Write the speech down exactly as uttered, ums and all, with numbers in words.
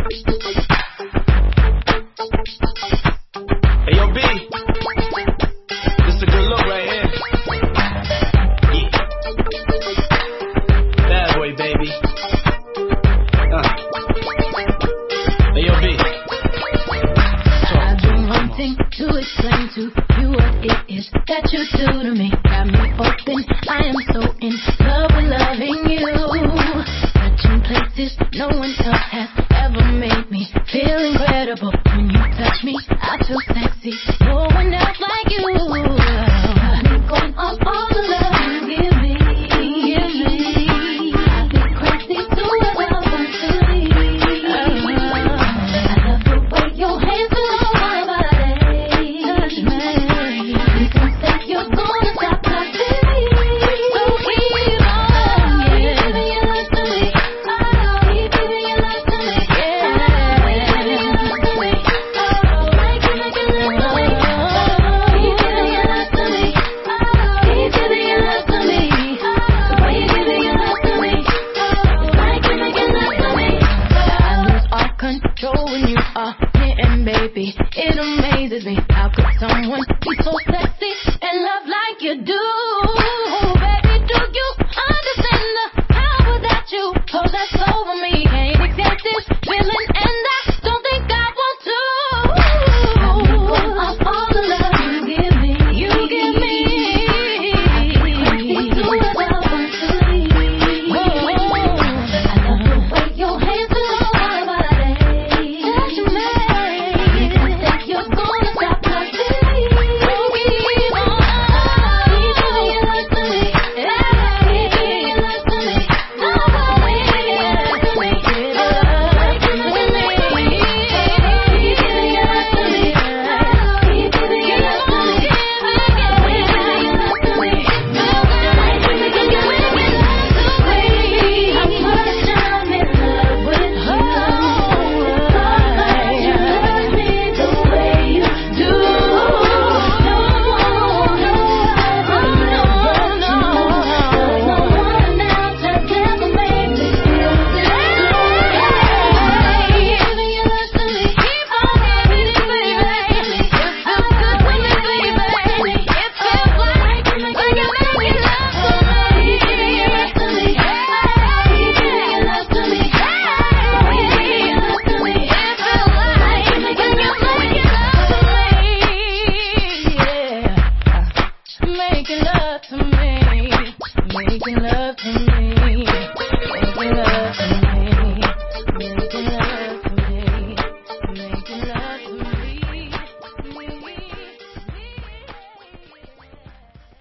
Hey, yo, B. This a good look right here. Yeah. Bad boy, baby. Uh. Hey, yo, B. I've been wanting to explain to you what it is that you do to me. Got me open, I am so in love with loving you. Touching places no one else has ever made me feel incredible. When you touch me, I feel sexy. No one else like you. Got me going off all the love you give me. Give me. I get crazy to what I want to leave. I love the way your hands are on my body. Touch me. You can say you're gonna stop touching me. So keep on. Keep giving your love to me. Keep giving your love to me. Yeah. Keep giving your love to me. Like you make it love to me. Keep giving your love to me. Keep giving your love to me. The way you're giving your love to me. Like you make it love to me. I lose all control when you are near, and baby, it amazes me. How could someone be so sexy and love like you do?